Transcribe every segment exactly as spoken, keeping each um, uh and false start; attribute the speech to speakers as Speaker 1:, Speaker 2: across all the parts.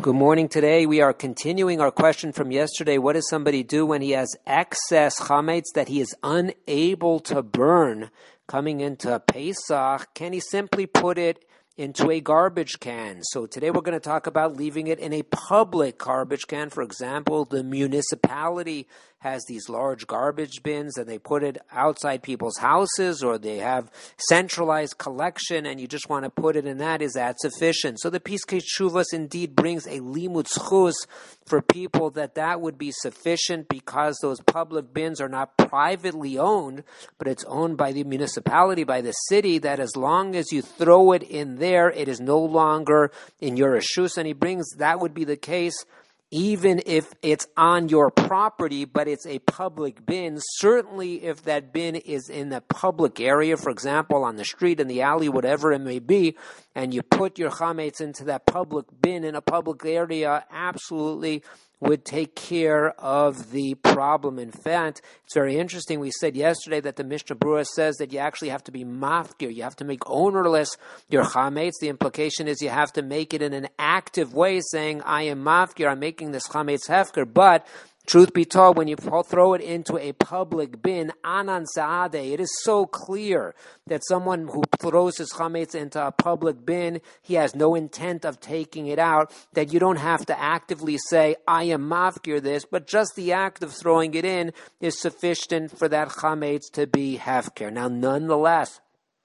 Speaker 1: Good morning. Today we are continuing our question from yesterday. What does somebody do when he has excess chametz that he is unable to burn coming into Pesach? Can he simply put it into a garbage can? So today we're going to talk about leaving it in a public garbage can. For example, the municipality has these large garbage bins and they put it outside people's houses, or they have centralized collection and you just want to put it in that. Is that sufficient? So the Piskei Teshuvos indeed brings a limud zchus for people that that would be sufficient because those public bins are not privately owned, but it's owned by the municipality, by the city, that as long as you throw it in there, it is no longer in your reshus. And he brings that would be the case even if it's on your property, but it's a public bin. Certainly if that bin is in a public area, for example, on the street, in the alley, whatever it may be, and you put your chametz into that public bin in a public area, absolutely would take care of the problem. In fact, it's very interesting. We said yesterday that the Mishnah Berurah says that you actually have to be mafkir. You have to make ownerless your chametz. The implication is you have to make it in an active way, saying, I am mafkir, I'm making this chametz hefker. But truth be told, when you throw it into a public bin, anan sa'adeh, it is so clear that someone who throws his chametz into a public bin, he has no intent of taking it out, that you don't have to actively say, I am mafkir this, but just the act of throwing it in is sufficient for that chametz to be hefker. Now, nonetheless,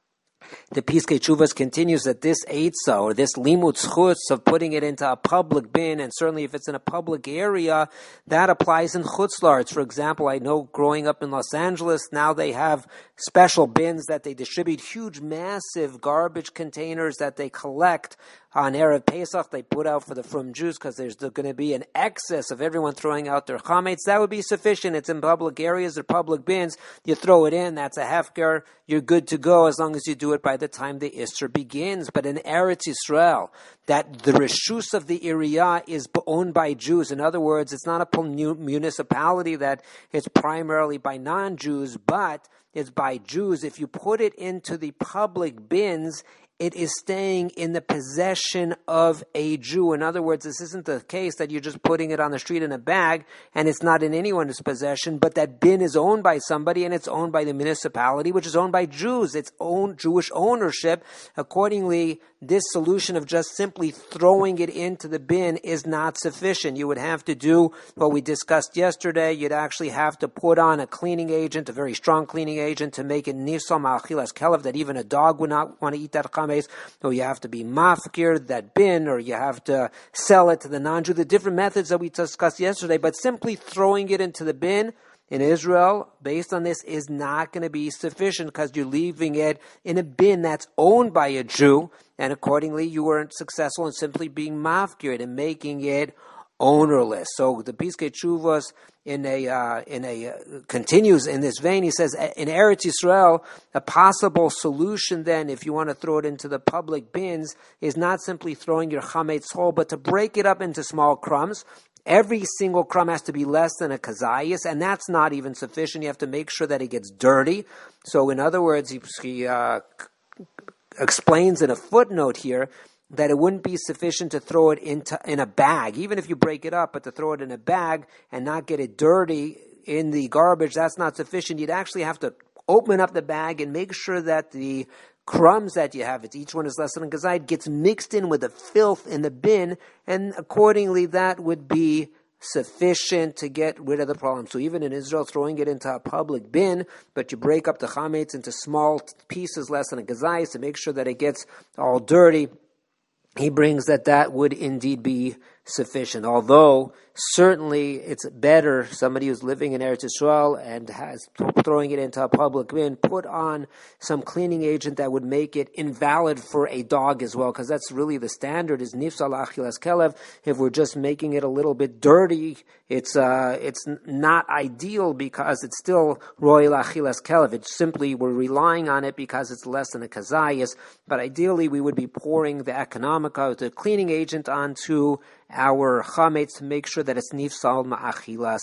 Speaker 1: the Piskei Teshuvos continues that this eitzah, or this limud zchus of putting it into a public bin, and certainly if it's in a public area, that applies in chutz la'aretz. For example, I know growing up in Los Angeles, now they have special bins that they distribute, huge, massive garbage containers that they collect on Erev Pesach. They put out for the Frum Jews because there's going to be an excess of everyone throwing out their chametz. That would be sufficient. It's in public areas or public bins. You throw it in, that's a hefker. You're good to go as long as you do it by the time the Isser begins. But in Eretz Yisrael, that the reshus of the Iriyah is owned by Jews. In other words, it's not a municipality that it's primarily by non-Jews, but it's by Jews. If you put it into the public bins, it is staying in the possession of a Jew. In other words, this isn't the case that you're just putting it on the street in a bag and it's not in anyone's possession, but that bin is owned by somebody and it's owned by the municipality, which is owned by Jews. It's own Jewish ownership. Accordingly, this solution of just simply throwing it into the bin is not sufficient. You would have to do what we discussed yesterday. You'd actually have to put on a cleaning agent, a very strong cleaning agent, to make it nifsal ma'achilas kelev, that even a dog would not want to eat that chametz. Or you have to be mafkir that bin, or you have to sell it to the non-Jew. The different methods that we discussed yesterday, but simply throwing it into the bin in Israel, based on this, is not going to be sufficient because you're leaving it in a bin that's owned by a Jew, and accordingly you weren't successful in simply being mafkir and making it ownerless. So the Piskei Teshuvos in a uh, in a uh, continues in this vein. He says in Eretz Yisrael, a possible solution then, if you want to throw it into the public bins, is not simply throwing your chametz whole, but to break it up into small crumbs. Every single crumb has to be less than a kazayas, and that's not even sufficient. You have to make sure that it gets dirty. So in other words, he, he uh, explains in a footnote here that it wouldn't be sufficient to throw it into in a bag, even if you break it up, but to throw it in a bag and not get it dirty in the garbage, that's not sufficient. You'd actually have to open up the bag and make sure that the crumbs that you have, it's each one is less than a gazayit, gets mixed in with the filth in the bin, and accordingly that would be sufficient to get rid of the problem. So even in Israel, throwing it into a public bin, but you break up the chametz into small pieces less than a gazayit to make sure that it gets all dirty, he brings that that would indeed be sufficient. Although certainly it's better somebody who's living in Eretz Yisrael and has throwing it into a public bin, put on some cleaning agent that would make it invalid for a dog as well, because that's really the standard, is nifsal achilas kelev. If we're just making it a little bit dirty, it's uh, it's not ideal because it's still royal achilas kelev. It's simply, we're relying on it because it's less than a kazayas, but ideally we would be pouring the economica, the cleaning agent, onto our chametz to make sure that it's nifsal ma'achilas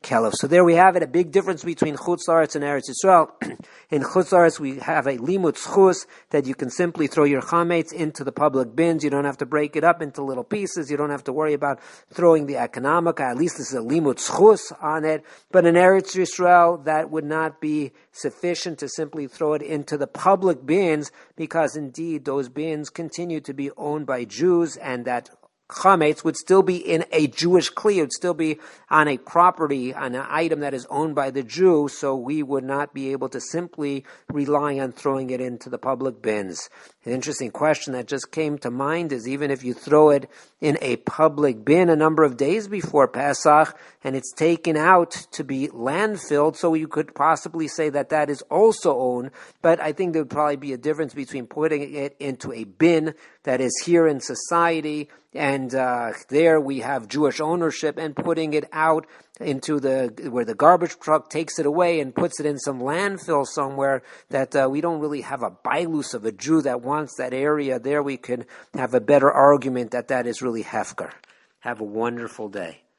Speaker 1: kelev. So there we have it, a big difference between Chutz La'aretz and Eretz Yisrael. In Chutz La'aretz, we have a limud schus that you can simply throw your chametz into the public bins. You don't have to break it up into little pieces. You don't have to worry about throwing the economica. At least this is a limud schus on it. But in Eretz Yisrael, that would not be sufficient to simply throw it into the public bins, because indeed those bins continue to be owned by Jews, and that chametz would still be in a Jewish kli. It would still be on a property, on an item that is owned by the Jew, so we would not be able to simply rely on throwing it into the public bins. An interesting question that just came to mind is, even if you throw it in a public bin a number of days before Pesach and it's taken out to be landfilled, so you could possibly say that that is also owned, but I think there would probably be a difference between putting it into a bin that is here in society, and uh, there we have Jewish ownership, and putting it out into the where the garbage truck takes it away and puts it in some landfill somewhere that uh, we don't really have a bailus of a Jew that wants that area. There we could have a better argument that that is really hefker. Have a wonderful day.